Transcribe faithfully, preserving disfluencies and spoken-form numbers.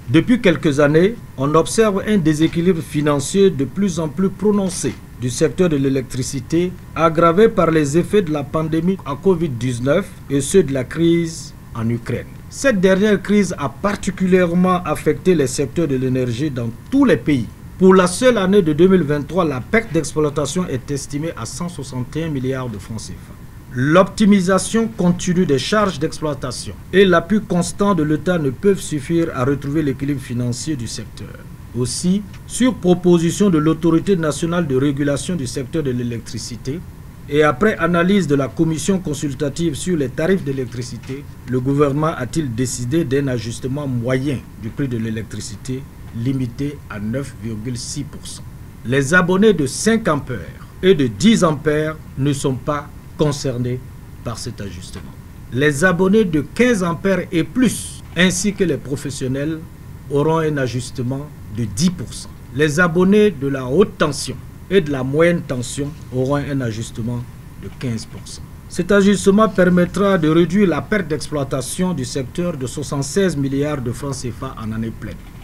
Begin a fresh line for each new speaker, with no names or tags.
Depuis quelques années, on observe un déséquilibre financier de plus en plus prononcé du secteur de l'électricité, aggravé par les effets de la pandémie à Covid dix-neuf et ceux de la crise en Ukraine. Cette dernière crise a particulièrement affecté les secteurs de l'énergie dans tous les pays. Pour la seule année de deux mille vingt-trois, la perte d'exploitation est estimée à cent soixante et un milliards de francs C F A. L'optimisation continue des charges d'exploitation et l'appui constant de l'État ne peuvent suffire à retrouver l'équilibre financier du secteur. Aussi, sur proposition de l'Autorité nationale de régulation du secteur de l'électricité et après analyse de la commission consultative sur les tarifs d'électricité, le gouvernement a-t-il décidé d'un ajustement moyen du prix de l'électricité limité à neuf virgule six pour cent. Les abonnés de cinq ampères et de dix ampères ne sont pas concernés par cet ajustement. Les abonnés de quinze ampères et plus, ainsi que les professionnels, auront un ajustement de dix pour cent. Les abonnés de la haute tension et de la moyenne tension auront un ajustement de quinze pour cent. Cet ajustement permettra de réduire la perte d'exploitation du secteur de soixante-seize milliards de francs C F A en année pleine.